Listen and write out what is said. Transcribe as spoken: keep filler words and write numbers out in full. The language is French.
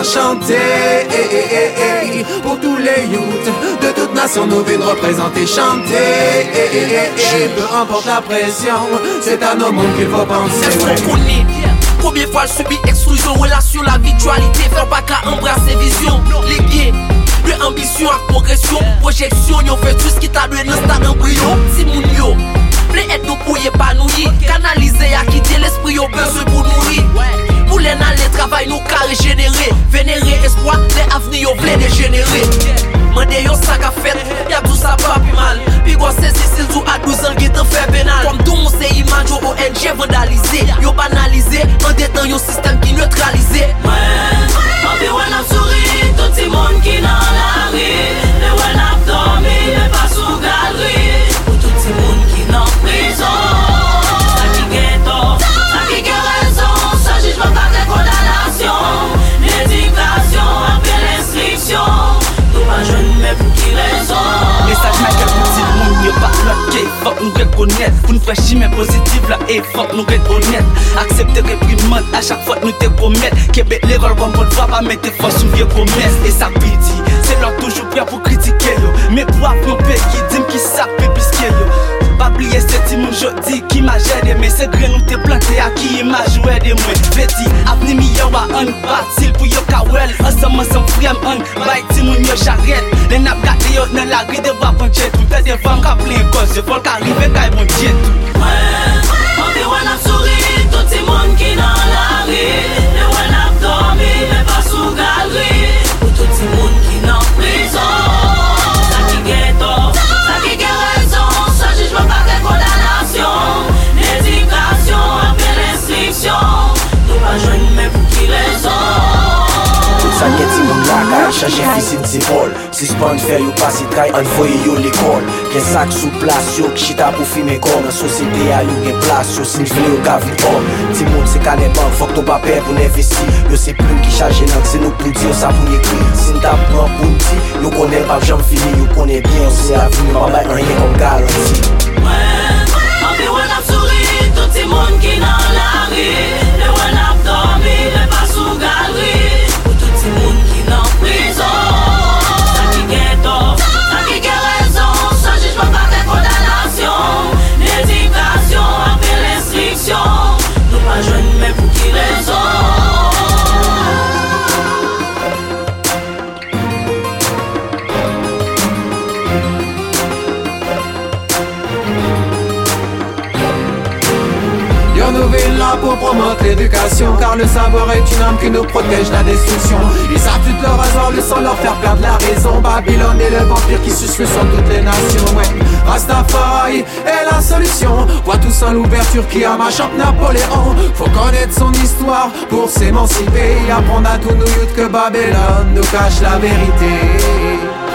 chanter. Eh, eh, eh, eh. Pour tous les youths de toute nation, nous venons représenter, chanter. Eh, eh, eh, eh. Peu importe la pression, c'est à nos mondes qu'il faut penser. Est-ce qu'on connaît? Combien fois subit exclusion, relation, la virtualité, faire pas qu'à embrasser vision. Les gays, de ambition à progression, projection, y'ont fait tout ce qui t'a donné dans cet embryon. Si moun yo, play être nous pour y épanouir, canaliser à quitter l'esprit au besoin pour nourrir. Pour les aller travail nous qu'à régénérer, vénérer espoir, les avenirs au blé dégénérer. Mandé yon sac à fête, y'a tout ça pas plus mal. Puis go saisi s'il joue à douze ans qui te fait pénal. Comme tout mon c'est image au O N G vandalisé, yo banalisé, en détend yon système qui neutralisé. Ouais, en puis on a souri, tout le monde qui dans la rue. Mais on a dormi, mais pas sous galerie. Pour tout le monde qui dans prison. Ça qui ghetto, ça qui get raison. Ça jugement pas de condamnation. L'éducation après l'instruction. Mais pour qui raison? Message Michael pour tout le monde, y'a pas bloqué. Faut nous reconnaître, pour nous faire chimie positive là, et faut nous être honnête. Accepter réprimande à chaque fois que nous te commettre. Québec l'école comme on ne va pas mettre force sous vieux promesses. Et ça piti, c'est leur toujours prêt pour critiquer yo. Mais pour avoir pays qui dit qui sape plus que yo. Pas oublier cette image jodi qui m'a géré. Mais c'est grain nous te planté à qui image ouais de moi. Veti, avenir meilleur à un batil pour yo kawel. Ensemble ensemble frère un, bye timon yo charrette. Les nappes gâtées yo dans la rue de va puncher tout. T'as des femmes qui plein cause, je faut qu'arriver quand ils vont dire tout. Ouais, on dit on a souri, tout le monde qui dans la rue. Et on a dormi, mais pas sous galerie. Pour tout le monde qui dans prison. Ça qui ghetto, ça qui get raison. Ça jugement pas de condamnation. L'éducation après l'instruction. Nous pas jeunes mais pour qui raison? Ça get si moun la ka changer fisin zipol. Suspend faire yo passer travail envoyer yo l'école. Gen sac sous place yo qui chita pour filmer comme dans société a yo gen place yo sin vle yo ka vite homme. Ti moun se kane bank faut que ton papier pour investir. Yo c'est plus qui charge nan c'est nous pour dire ça pour écrire. Sin ta prend pour ti yo connaît pas jamais fini yo connaît bien c'est avenir pas bail rien comme garantie. Ouais, en puis on a souri tout le monde qui dans la rue. Et on a dormi mais pas sous galerie. Tout le monde qui dans prison. Ça qui ghetto, ça qui get raison. Ça jugement pas de condamnation. L'éducation après l'instruction. Nous pas jeunes mais pour qui raison? Nous venons là pour promouvoir l'éducation, car le savoir est une arme qui nous protège de la destruction. Ils savent tout leur rasoir, le sang leur faire perdre la raison. Babylone est le vampire qui suce le sang de toutes les nations. Ouais. Rastafari est la solution. Vois tout sans l'ouverture qui a ma champ Napoléon. Faut connaître son histoire pour s'émanciper. Apprendre à tout nous youth que Babylone nous cache la vérité.